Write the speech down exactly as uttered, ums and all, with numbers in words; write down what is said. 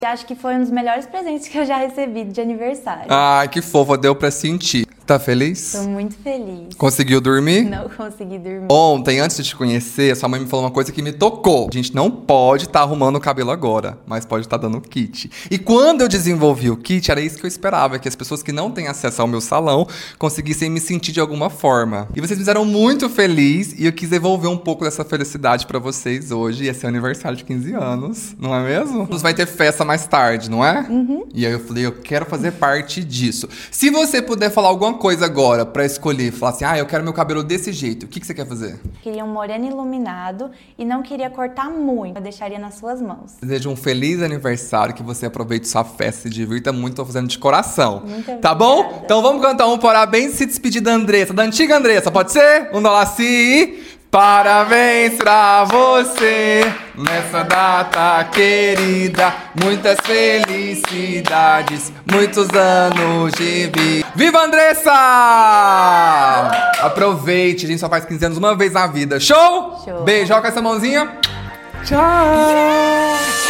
Acho que foi um dos melhores presentes que eu já recebi de aniversário. Ai, que fofa, deu pra sentir. Tá feliz? Tô muito feliz. Conseguiu dormir? Não consegui dormir. Ontem, antes de te conhecer, sua mãe me falou uma coisa que me tocou. A gente não pode estar tá arrumando o cabelo agora, mas pode estar tá dando kit. E quando eu desenvolvi o kit, era isso que eu esperava, que as pessoas que não têm acesso ao meu salão conseguissem me sentir de alguma forma. E vocês me fizeram muito feliz e eu quis devolver um pouco dessa felicidade pra vocês hoje. Ia ser o aniversário de quinze anos, não é mesmo? Sim. Vai ter festa mais tarde, não é? Uhum. E aí eu falei, eu quero fazer parte disso. Se você puder falar alguma coisa agora pra escolher, falar assim, ah, eu quero meu cabelo desse jeito, o que, que você quer fazer? Queria um moreno iluminado e não queria cortar muito, eu deixaria nas suas mãos. Desejo um feliz aniversário, que você aproveite sua festa, se divirta muito, tô fazendo de coração. Muito tá obrigada. Bom? Então vamos cantar um parabéns e se despedir da Andressa, da antiga Andressa, pode ser? Um dolaci. Parabéns pra você nessa data querida, muitas felicidades, muitos anos de vida. Viva Andressa! Aproveite, a gente só faz quinze anos uma vez na vida. Show? Show. Beijo, joga essa mãozinha. Tchau! Yeah!